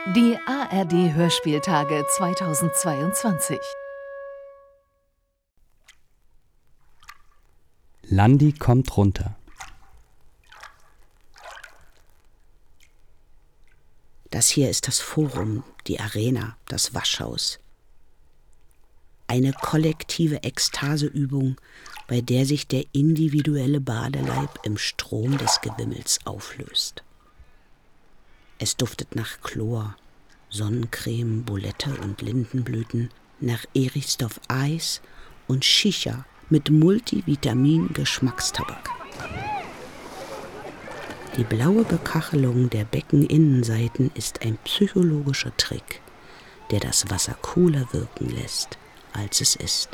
Die ARD-Hörspieltage 2022. Landi kommt runter. Das hier ist das Forum, die Arena, das Waschhaus. Eine kollektive Ekstaseübung, bei der sich der individuelle Badeleib im Strom des Gewimmels auflöst. Es duftet nach Chlor, Sonnencreme, Bulette und Lindenblüten, nach Erichsdorf Eis und Shisha mit Multivitamin-Geschmackstabak. Die blaue Bekachelung der Beckeninnenseiten ist ein psychologischer Trick, der das Wasser cooler wirken lässt, als es ist.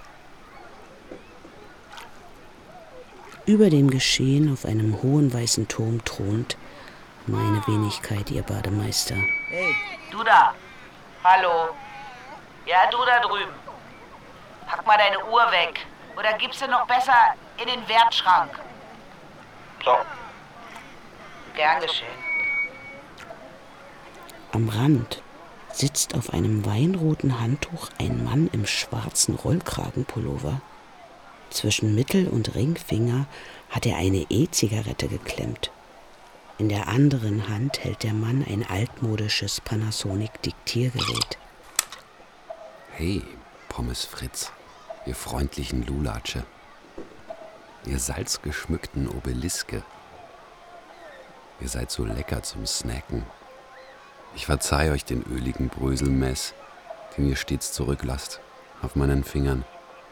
Über dem Geschehen auf einem hohen weißen Turm thront meine Wenigkeit, ihr Bademeister. Hey, du da. Hallo. Ja, du da drüben. Pack mal deine Uhr weg. Oder gibst du noch besser in den Wertschrank. So. Gern geschehen. Am Rand sitzt auf einem weinroten Handtuch ein Mann im schwarzen Rollkragenpullover. Zwischen Mittel- und Ringfinger hat er eine E-Zigarette geklemmt. In der anderen Hand hält der Mann ein altmodisches Panasonic-Diktiergerät. Hey, Pommes Fritz, ihr freundlichen Lulatsche, ihr salzgeschmückten Obeliske. Ihr seid so lecker zum Snacken. Ich verzeih euch den öligen Bröselmess, den ihr stets zurücklasst, auf meinen Fingern.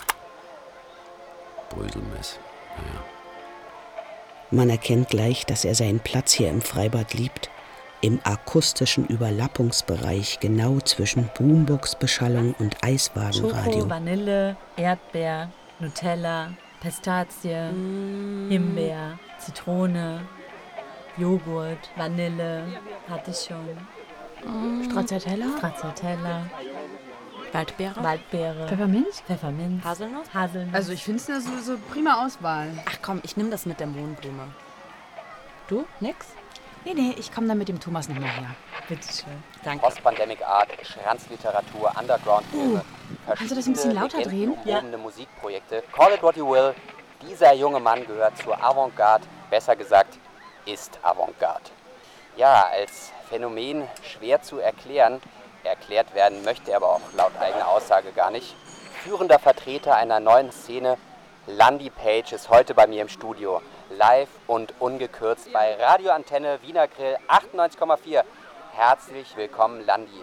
Bröselmess, naja. Man erkennt gleich, dass er seinen Platz hier im Freibad liebt, im akustischen Überlappungsbereich, genau zwischen Boombox-Beschallung und Eiswagenradio. Schoko, Vanille, Erdbeer, Nutella, Pistazie, Himbeer, Zitrone, Joghurt, Vanille, hatte ich schon. Stracciatella, Waldbeere, Pfefferminz, Haselnuss. Also ich finde es eine so prima Auswahl. Ach komm, ich nehme das mit der Mohnblume. Du? Nix? Nee, ich komme dann mit dem Thomas nochmal her. Bitteschön. Danke. Post-Pandemic Art, Schranzliteratur, Underground-Filme, Kannst du das ein bisschen lauter drehen? umwobene Musikprojekte. Call it what you will. Dieser junge Mann gehört zur Avantgarde, besser gesagt, ist Avantgarde. Ja, als Phänomen schwer zu erklären, erklärt werden möchte er aber auch laut eigener Aussage gar nicht. Führender Vertreter einer neuen Szene, Landi Page, ist heute bei mir im Studio. Live und ungekürzt bei Radio Antenne Wiener Grill 98,4. Herzlich willkommen, Landi.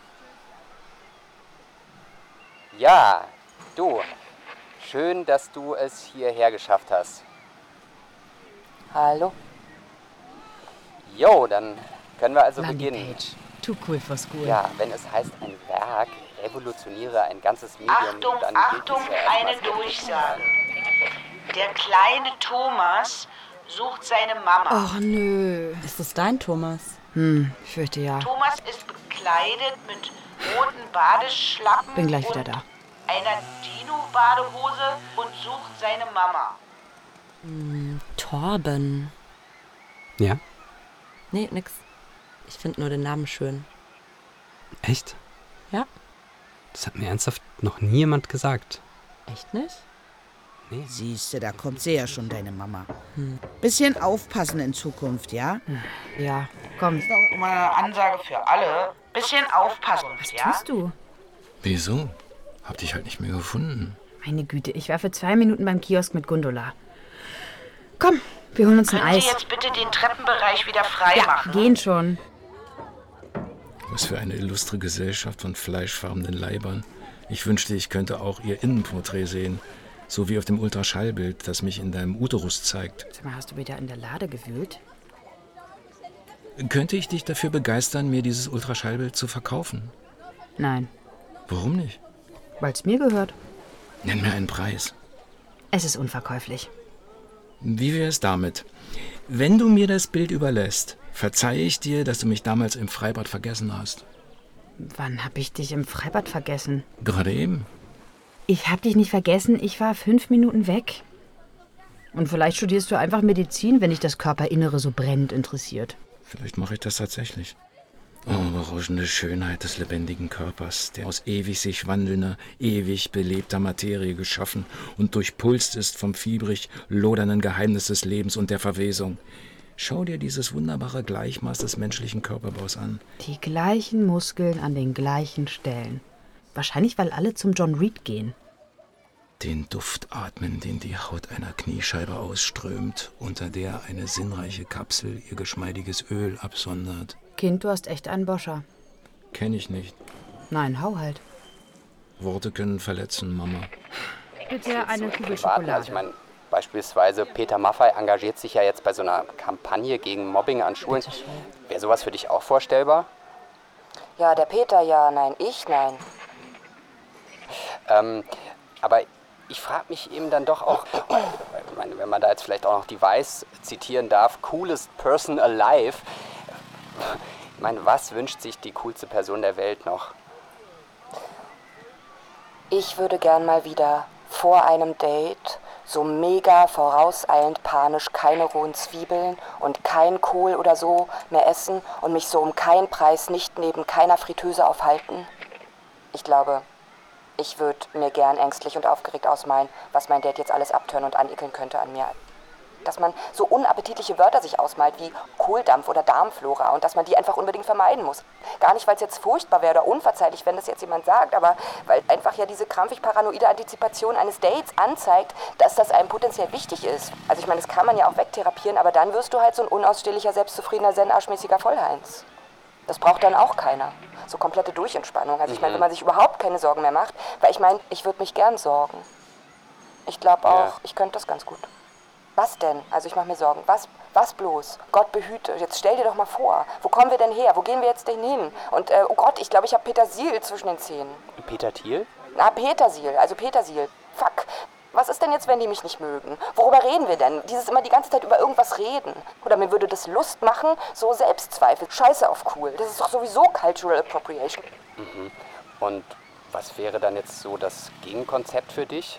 Ja, du, schön, dass du es hierher geschafft hast. Hallo? Jo, dann können wir also Landi beginnen. Page. Too cool for school. Ja, wenn es heißt, ein Werk revolutioniere ein ganzes Medium, Achtung, dann Achtung, gilt es ja erstmal eine skeptisch zu Durchsage. sein. Der kleine Thomas sucht seine Mama. Och nö. Ist das dein Thomas? Ich fürchte ja. Thomas ist bekleidet mit roten Badeschlappen Bin gleich wieder und da. einer Dino-Badehose und sucht seine Mama. Torben. Ja? Nee, nix. Ich finde nur den Namen schön. Echt? Ja? Das hat mir ernsthaft noch nie jemand gesagt. Echt nicht? Nee. Siehste, da kommt sie ja schon, deine Mama. Bisschen aufpassen in Zukunft, ja? Ja, komm. Mal eine Ansage für alle. Bisschen aufpassen, Was ja? tust du? Wieso? Hab dich halt nicht mehr gefunden. Meine Güte, ich war für 2 Minuten beim Kiosk mit Gondola. Komm, wir holen uns ein Können Sie Eis. jetzt bitte den Treppenbereich wieder frei Ja, machen? gehen schon. Was für eine illustre Gesellschaft von fleischfarbenen Leibern. Ich wünschte, ich könnte auch ihr Innenporträt sehen. So wie auf dem Ultraschallbild, das mich in deinem Uterus zeigt. Sag mal, hast du wieder in der Lade gewühlt? Könnte ich dich dafür begeistern, mir dieses Ultraschallbild zu verkaufen? Nein, Warum nicht? weil es mir gehört. Nenn mir einen Preis. Es ist unverkäuflich. Wie wäre es damit? Wenn du mir das Bild überlässt, verzeihe ich dir, dass du mich damals im Freibad vergessen hast. Wann hab ich dich im Freibad vergessen? Gerade eben. Ich hab dich nicht vergessen, ich war 5 Minuten weg. Und vielleicht studierst du einfach Medizin, wenn dich das Körperinnere so brennend interessiert. Vielleicht mache ich das tatsächlich. Oh, berauschende Schönheit des lebendigen Körpers, der aus ewig sich wandelnder, ewig belebter Materie geschaffen und durchpulst ist vom fiebrig lodernden Geheimnis des Lebens und der Verwesung. Schau dir dieses wunderbare Gleichmaß des menschlichen Körperbaus an. Die gleichen Muskeln an den gleichen Stellen. Wahrscheinlich, weil alle zum John Reed gehen. Den Duft atmen, den die Haut einer Kniescheibe ausströmt, unter der eine sinnreiche Kapsel ihr geschmeidiges Öl absondert. Kind, du hast echt einen Boscher. Kenn ich nicht. Nein, hau halt. Worte können verletzen, Mama. Bitte eine Kugel Also Schokolade. ich meine, beispielsweise Peter Maffay engagiert sich ja jetzt bei so einer Kampagne gegen Mobbing an Schulen. Wäre sowas für dich auch vorstellbar? Ja, der Peter ja, nein, ich nein. Aber ich frage mich eben dann doch auch, ich meine, wenn man da jetzt vielleicht auch noch die Weiß zitieren darf, coolest person alive. Ich meine, was wünscht sich die coolste Person der Welt noch? Ich würde gern mal wieder vor einem Date so mega vorauseilend panisch keine rohen Zwiebeln und kein Kohl oder so mehr essen und mich so um keinen Preis nicht neben keiner Fritteuse aufhalten. Ich glaube, ich würde mir gern ängstlich und aufgeregt ausmalen, was mein Date jetzt alles abtören und anekeln könnte an mir. Dass man so unappetitliche Wörter sich ausmalt wie Kohldampf oder Darmflora und dass man die einfach unbedingt vermeiden muss. Gar nicht, weil es jetzt furchtbar wäre oder unverzeihlich, wenn das jetzt jemand sagt, aber weil einfach ja diese krampfig paranoide Antizipation eines Dates anzeigt, dass das einem potenziell wichtig ist. Also ich meine, das kann man ja auch wegtherapieren, aber dann wirst du halt so ein unausstehlicher, selbstzufriedener, zen-arschmäßiger Vollheinz. Das braucht dann auch keiner. So komplette Durchentspannung. Also ich meine, wenn man sich überhaupt keine Sorgen mehr macht, weil ich meine, ich würde mich gern sorgen. Ich glaube auch, ich könnte das ganz gut. Was denn? Also ich mache mir Sorgen. Was bloß? Gott behüte. Jetzt stell dir doch mal vor. Wo kommen wir denn her? Wo gehen wir jetzt denn hin? Und oh Gott, ich glaube, ich habe Petersil zwischen den Zähnen. Peter Thiel? Na, Petersil. Also Petersil. Fuck. Was ist denn jetzt, wenn die mich nicht mögen? Worüber reden wir denn? Dieses immer die ganze Zeit über irgendwas reden. Oder mir würde das Lust machen, so Selbstzweifel. Scheiße auf cool. Das ist doch sowieso Cultural Appropriation. Mhm. Und was wäre dann jetzt so das Gegenkonzept für dich?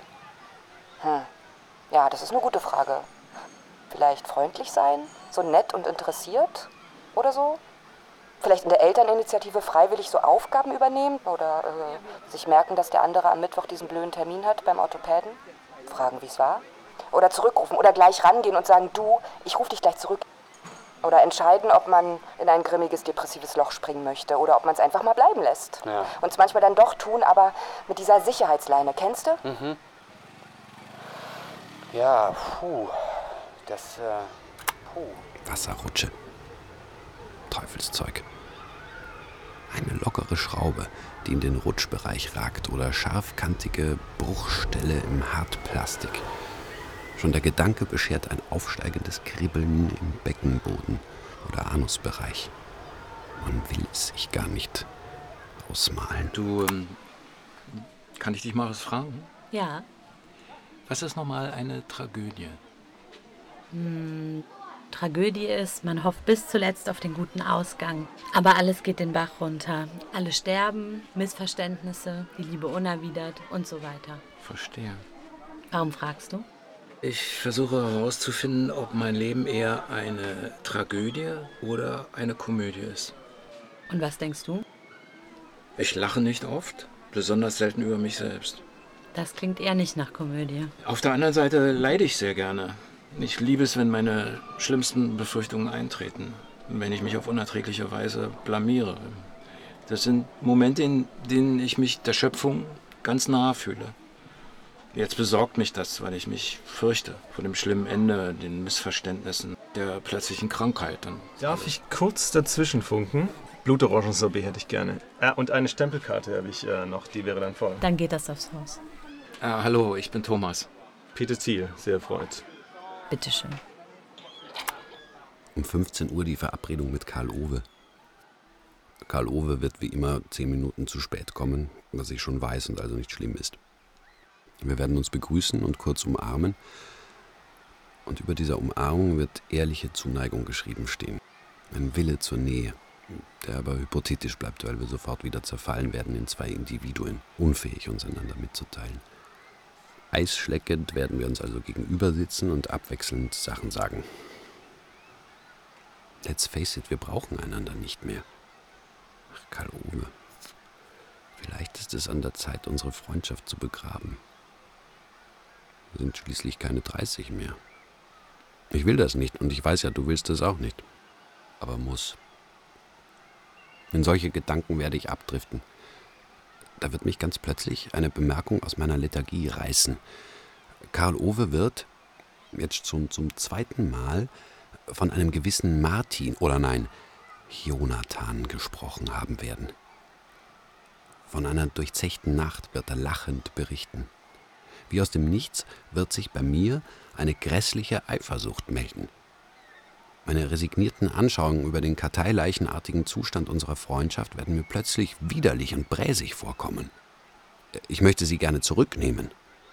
Ja, das ist eine gute Frage. Vielleicht freundlich sein? So nett und interessiert? Oder so? Vielleicht in der Elterninitiative freiwillig so Aufgaben übernehmen? Oder sich merken, dass der andere am Mittwoch diesen blöden Termin hat beim Orthopäden? Fragen, wie es war? Oder zurückrufen oder gleich rangehen und sagen, du, ich rufe dich gleich zurück. Oder entscheiden, ob man in ein grimmiges, depressives Loch springen möchte oder ob man es einfach mal bleiben lässt. Ja. Und es manchmal dann doch tun, aber mit dieser Sicherheitsleine. Kennst du? Mhm. Ja, Wasserrutsche. Teufelszeug. Eine lockere Schraube, die in den Rutschbereich ragt oder scharfkantige Bruchstelle im Hartplastik. Schon der Gedanke beschert ein aufsteigendes Kribbeln im Beckenboden oder Anusbereich. Man will es sich gar nicht ausmalen. Du, kann ich dich mal was fragen? Ja. Was ist nochmal eine Tragödie? Tragödie ist, man hofft bis zuletzt auf den guten Ausgang. Aber alles geht den Bach runter. Alle sterben, Missverständnisse, die Liebe unerwidert und so weiter. Verstehe. Warum fragst du? Ich versuche herauszufinden, ob mein Leben eher eine Tragödie oder eine Komödie ist. Und was denkst du? Ich lache nicht oft, besonders selten über mich selbst. Das klingt eher nicht nach Komödie. Auf der anderen Seite leide ich sehr gerne. Ich liebe es, wenn meine schlimmsten Befürchtungen eintreten. Wenn ich mich auf unerträgliche Weise blamiere. Das sind Momente, in denen ich mich der Schöpfung ganz nahe fühle. Jetzt besorgt mich das, weil ich mich fürchte vor dem schlimmen Ende, den Missverständnissen, der plötzlichen Krankheit. Darf ich kurz dazwischen funken? Blutorangensorbet hätte ich gerne. Und eine Stempelkarte habe ich noch, die wäre dann voll. Dann geht das aufs Haus. Hallo, ich bin Thomas. Peter Thiel, sehr erfreut. Bitteschön. Um 15 Uhr die Verabredung mit Karl-Ove. Karl-Ove wird wie immer 10 Minuten zu spät kommen, was ich schon weiß und also nicht schlimm ist. Wir werden uns begrüßen und kurz umarmen. Und über dieser Umarmung wird ehrliche Zuneigung geschrieben stehen. Ein Wille zur Nähe, der aber hypothetisch bleibt, weil wir sofort wieder zerfallen werden in zwei Individuen, unfähig uns einander mitzuteilen. Eisschleckend werden wir uns also gegenüber sitzen und abwechselnd Sachen sagen. Let's face it, wir brauchen einander nicht mehr. Karl-Ove, vielleicht ist es an der Zeit, unsere Freundschaft zu begraben. Wir sind schließlich keine 30 mehr. Ich will das nicht und ich weiß ja, du willst es auch nicht. Aber muss. In solche Gedanken werde ich abdriften. Da wird mich ganz plötzlich eine Bemerkung aus meiner Lethargie reißen. Karl-Ove wird, jetzt schon zum zweiten Mal, von einem gewissen Martin, oder nein, Jonathan gesprochen haben werden. Von einer durchzechten Nacht wird er lachend berichten. Wie aus dem Nichts wird sich bei mir eine grässliche Eifersucht melden. Meine resignierten Anschauungen über den karteileichenartigen Zustand unserer Freundschaft werden mir plötzlich widerlich und bräsig vorkommen. Ich möchte sie gerne zurücknehmen.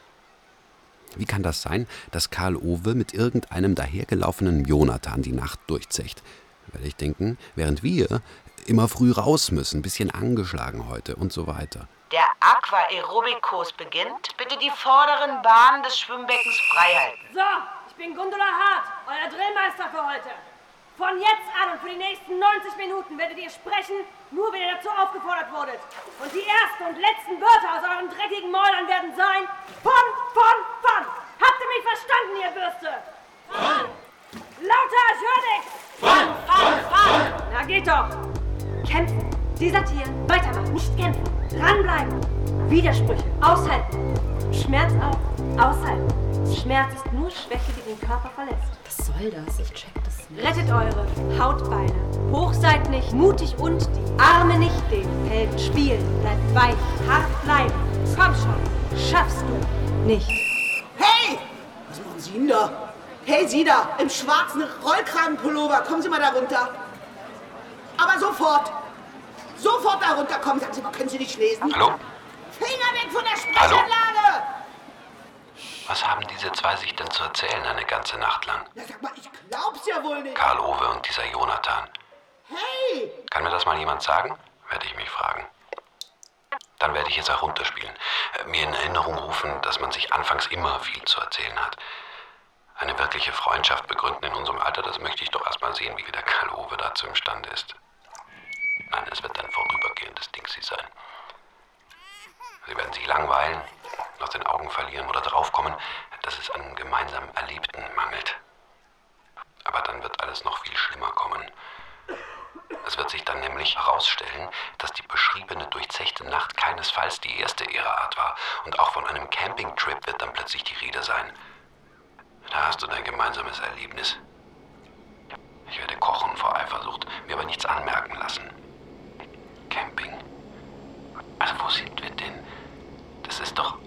Wie kann das sein, dass Karl-Ove mit irgendeinem dahergelaufenen Jonathan die Nacht durchzecht? Werde ich denken, während wir immer früh raus müssen, bisschen angeschlagen heute und so weiter. Der Aquaerobikurs beginnt. Bitte die vorderen Bahnen des Schwimmbeckens freihalten. So, ich bin Gundula Hart, euer Drillmeister für heute. Von jetzt an und für die nächsten 90 Minuten werdet ihr sprechen, nur wenn ihr dazu aufgefordert wurdet. Und die ersten und letzten Wörter aus euren dreckigen Mäulern werden sein: Fun. Habt ihr mich verstanden, ihr Bürste? Fun. Lauter, ich hör nichts. Fun. Na geht doch. Kämpfen, desertieren, weitermachen, nicht kämpfen. Dranbleiben, Widersprüche, aushalten. Schmerz auch, aushalten. Schmerz ist nur Schwäche, die den Körper verlässt. Was soll das? Ich check das nicht. Rettet eure Hautbeine. Hoch seid nicht, mutig und die Arme nicht den Helden spielen. Bleibt weich, hart bleiben. Komm schon, schaffst du nicht. Hey! Was machen Sie denn da? Hey, Sie da, im schwarzen Rollkragenpullover, kommen Sie mal da runter. Aber sofort! Sofort da runterkommen. Sagen Sie mal, können Sie nicht lesen? Hallo? Finger weg von der Sprechanlage! Was haben diese zwei sich denn zu erzählen eine ganze Nacht lang? Na, sag mal, ich glaub's ja wohl nicht. Karl-Ove und dieser Jonathan. Hey! Kann mir das mal jemand sagen? Werde ich mich fragen. Dann werde ich es auch runterspielen. Mir in Erinnerung rufen, dass man sich anfangs immer viel zu erzählen hat. Eine wirkliche Freundschaft begründen in unserem Alter, das möchte ich doch erst mal sehen, wie der Karl-Ove dazu imstande ist. Nein, es wird ein vorübergehendes Dingsi sein. Sie werden sich langweilen, aus den Augen verlieren oder draufkommen, dass es an gemeinsam Erlebten mangelt. Aber dann wird alles noch viel schlimmer kommen. Es wird sich dann nämlich herausstellen, dass die beschriebene durchzechte Nacht keinesfalls die erste ihrer Art war. Und auch von einem Campingtrip wird dann plötzlich die Rede sein. Da hast du dein gemeinsames Erlebnis. Ich werde kochen vor Eifersucht, mir aber nichts anmerken lassen. Camping. Also wo sind wir denn? Das ist doch,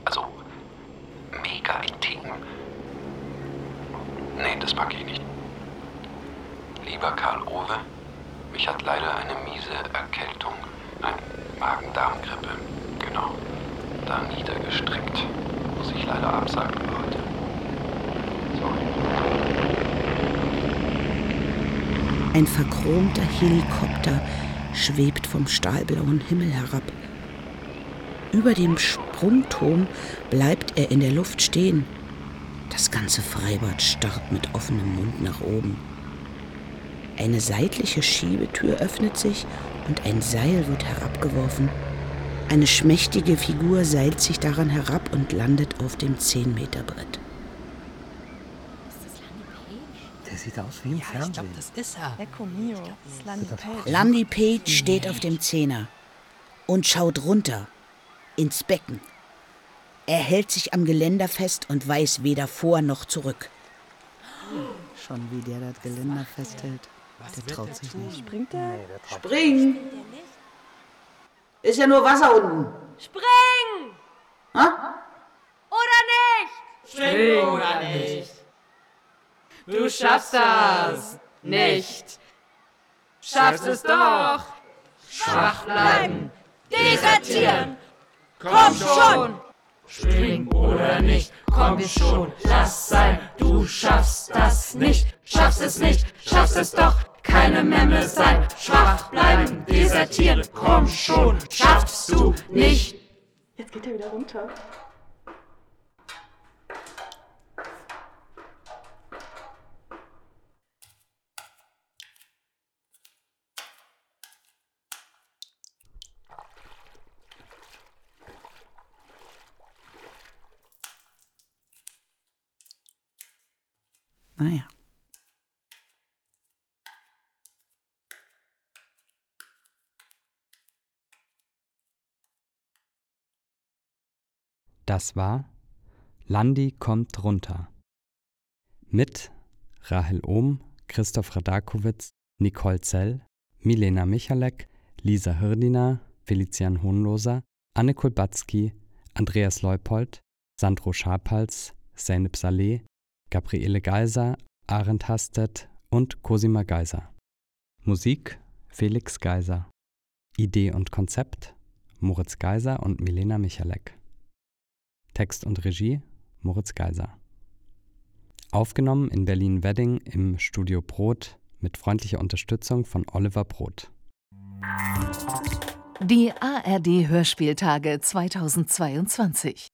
mega intim. Nee, das mag ich nicht. Lieber Karl-Ove, mich hat leider eine miese Erkältung, eine Magen-Darm-Grippe, genau, da niedergestreckt. Muss ich leider absagen heute. Sorry. Ein verchromter Helikopter schwebt vom stahlblauen Himmel herab. Über dem Sprungturm bleibt er in der Luft stehen. Das ganze Freibad starrt mit offenem Mund nach oben. Eine seitliche Schiebetür öffnet sich und ein Seil wird herabgeworfen. Eine schmächtige Figur seilt sich daran herab und landet auf dem 10-Meter-Brett. Der sieht aus wie im Fernsehen. Ich glaube, das ist er. Ecco mio, das ist Landy Page. Landy Page steht auf dem Zehner und schaut runter ins Becken. Er hält sich am Geländer fest und weiß weder vor noch zurück. Schon wie der das Geländer festhält. Der traut sich nicht. Springt der? Nee, der traut Springen! Ist ja nur Wasser unten. Spring! Ha? Oder nicht? Spring oder nicht? Du schaffst das nicht. Schaffst es doch. Schwach bleiben. Desertieren. Komm schon. Spring oder nicht. Komm schon. Lass sein. Du schaffst das nicht. Schaffst es nicht. Schaffst es doch. Keine Memme sein. Schwach bleiben. Desertieren. Komm schon. Schaffst du nicht. Jetzt geht er wieder runter. Naja. Das war Landi kommt runter. Mit Rahel Ohm, Christoph Radakowitz, Nicole Zell, Milena Michalek, Lisa Hirdina, Felician Hohnloser, Anne Kulbatzky, Andreas Leupold, Sandro Scharpals, Zeynep Saleh, Gabriele Geiser, Arend Hastet und Cosima Geiser. Musik Felix Geiser. Idee und Konzept Moritz Geiser und Milena Michalek. Text und Regie Moritz Geiser. Aufgenommen in Berlin-Wedding im Studio Brot mit freundlicher Unterstützung von Oliver Brot. Die ARD Hörspieltage 2022.